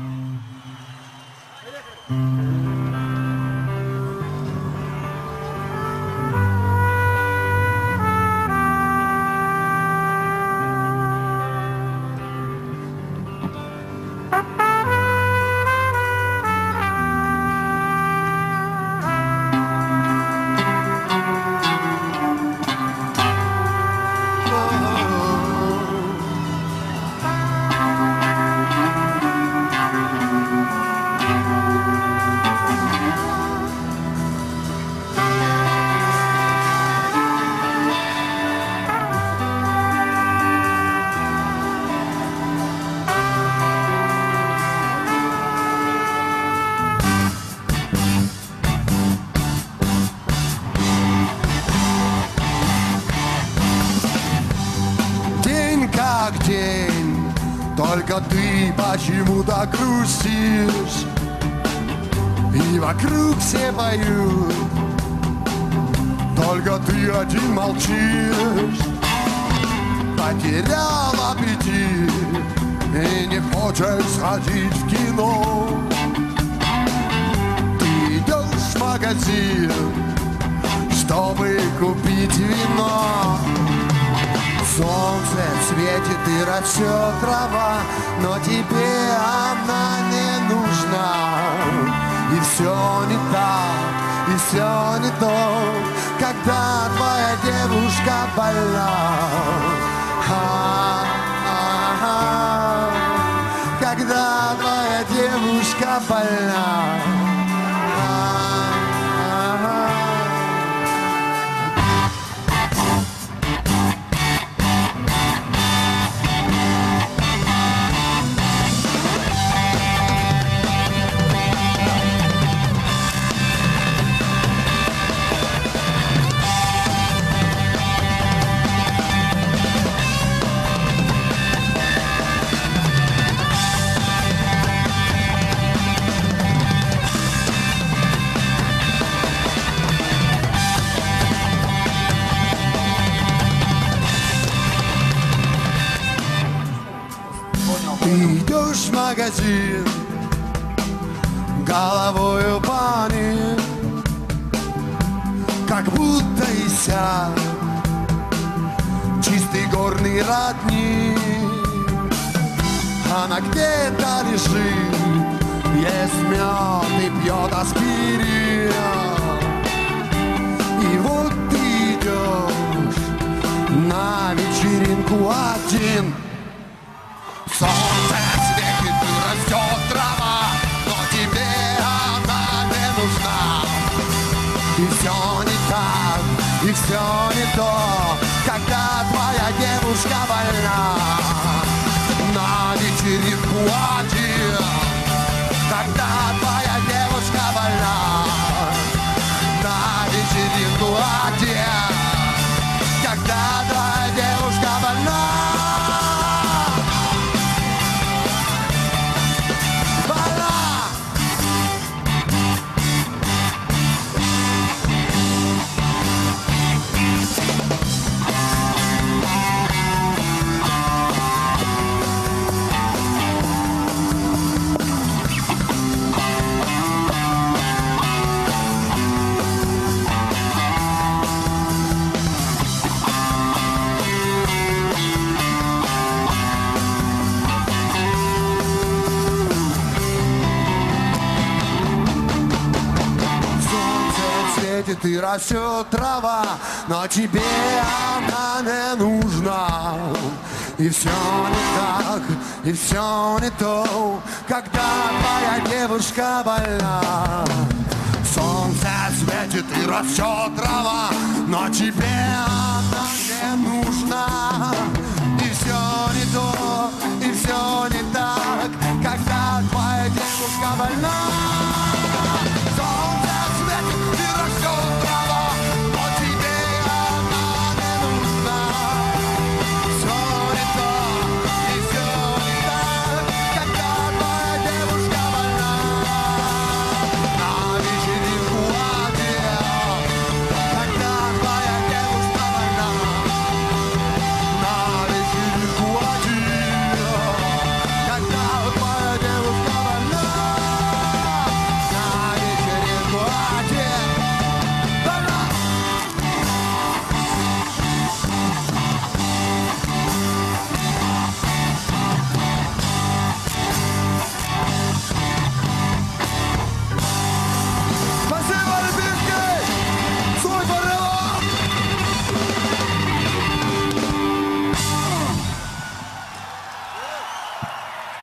День, только ты почему-то грустишь, и вокруг все поют, только ты один молчишь. Потерял аппетит и не хочешь сходить в кино. Ты идешь в магазин, чтобы купить вино. Солнце светит и растет трава, но тебе она не нужна. И все не так, и все не то, когда твоя девушка больна. Когда твоя девушка больна. Ты идешь в магазин, головою пани, как будто иссяк чистый горный родник. Она где-то лежит, ест мед и пьет аспирин. И вот ты идешь на вечеринку один. Солнце светит и растет трава, но тебе она не нужна. И все не так, и все не то, когда твоя девушка больна. На вечеринку один, когда твоя девушка больна. На вечеринку один, когда твоя девушка больна. И растет трава, но тебе она не нужна. И все не так, и все не то, когда твоя девушка больна. Солнце светит и растет трава, но тебе она не нужна. И все не то, и все не так, когда твоя девушка больна.